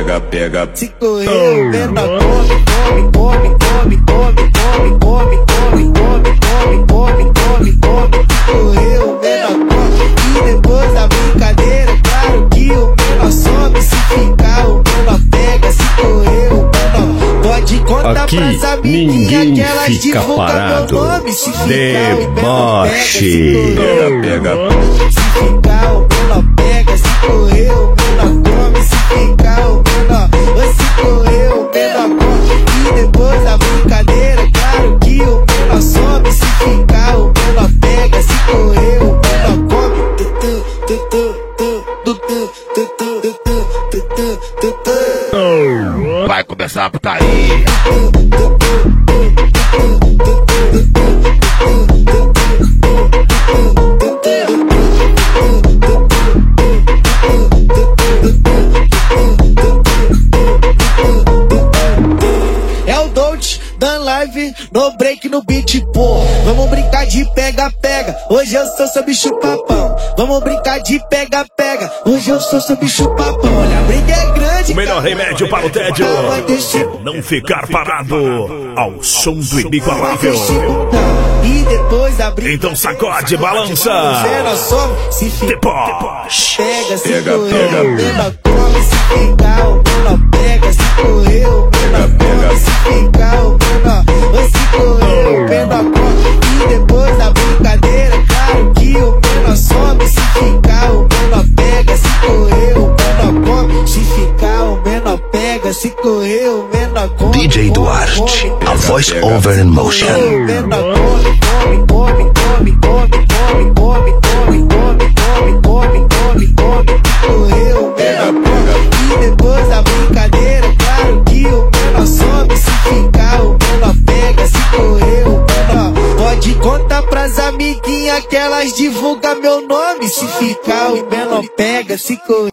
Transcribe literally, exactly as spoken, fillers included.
pega, pega. Se correr, o menor come, come, come, come, come, come, come, come, come, come, come, come, come. Se correr, o menor come. E depois da brincadeira, claro que o menor some. Se ficar, o menor pega. Se correr, o menor pode contar aqui pras amiguinhas que elas divulgam meu nome. Se ficar, o menor pega. Se correr, pega, pega. se ficar, o menor pega. Se correr, o menor come. Se ficar, o menor, se correr, o menor come. E depois da brincadeira, claro que o menor some. Se ficar, o menor pega. Se correr, o menor come. Vai começar a putaria. É o Dolce, dando live no break no beat, pô. Vamos brincar de pega-pega, hoje eu sou seu bicho papão. Vamos brincar de pega-pega, hoje eu sou seu bicho papão. Olha, a briga é grande. O melhor remédio para o tédio é não ficar parado ao som do inigualável. E depois da briga, então sacode, balança. Se ficar, pega, se pega, correr, pega. o menor come. Se ficar, o menor pega. Se correr, o menor come. Se ficar, o menor, se correr, o menor come. E depois da brincadeira, claro que o menor some. Se ficar, o menor pega. Se correr, o menor come. Se ficar, o menor pega. Se correr, o menor come. D J Duarte, a voice over in motion. O menor come, come, come, come, come, come, come, come, come, come, come, come, come. Se correr, o menor come. E depois da brincadeira, claro que o menor some. Se ficar, o menor pega. Se correr, o menor pode contar pras amiguinhas que elas divulgam meu nome. Se ficar, o menor pega. Se correr.